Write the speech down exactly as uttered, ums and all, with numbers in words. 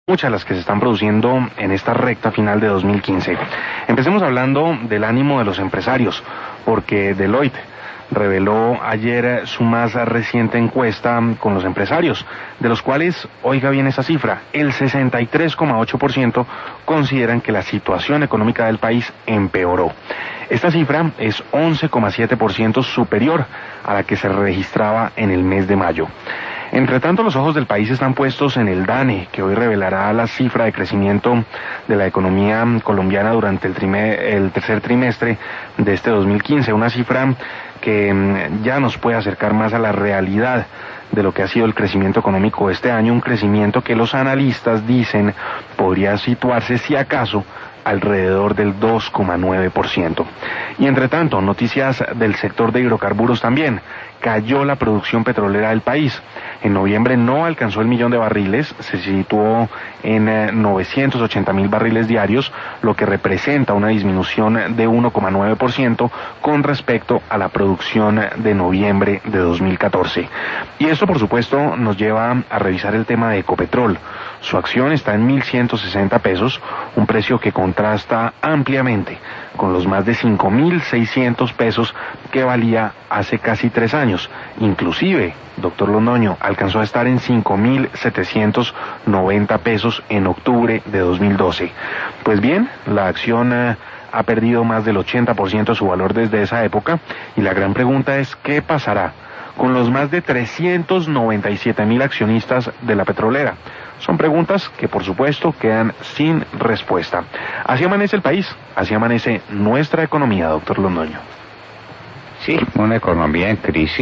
muchas las que se están produciendo en esta recta final de dos mil quince. Empecemos hablando del ánimo de los empresarios, porque Deloitte reveló ayer su más reciente encuesta con los empresarios, de los cuales, oiga bien esa cifra, el sesenta y tres coma ocho por ciento consideran que la situación económica del país empeoró. Esta cifra es once coma siete por ciento superior a la que se registraba en el mes de mayo. Entre tanto, los ojos del país están puestos en el DANE, que hoy revelará la cifra de crecimiento de la economía colombiana durante el, trime, el tercer trimestre de este dos mil quince, una cifra que ya nos puede acercar más a la realidad de lo que ha sido el crecimiento económico este año, un crecimiento que los analistas dicen podría situarse, si acaso, alrededor del dos coma nueve por ciento. Y entre tanto, noticias del sector de hidrocarburos también. Cayó la producción petrolera del país. En noviembre no alcanzó el millón de barriles, se situó en eh, novecientos ochenta mil barriles diarios, lo que representa una disminución de uno coma nueve por ciento con respecto a la producción de noviembre de dos mil catorce. Y esto, por supuesto, nos lleva a revisar el tema de Ecopetrol. Su acción está en mil ciento sesenta pesos, un precio que contrasta ampliamente con los más de cinco mil seiscientos pesos que valía hace casi tres años. Inclusive, doctor Londoño, alcanzó a estar en cinco mil setecientos noventa pesos en octubre de dos mil doce. Pues bien, la acción eh, ha perdido más del ochenta por ciento de su valor desde esa época, y la gran pregunta es, ¿qué pasará con los más de trescientos noventa y siete mil accionistas de la petrolera? Son preguntas que, por supuesto, quedan sin respuesta. Así amanece el país, así amanece nuestra economía, doctor Londoño. Sí, una economía en crisis.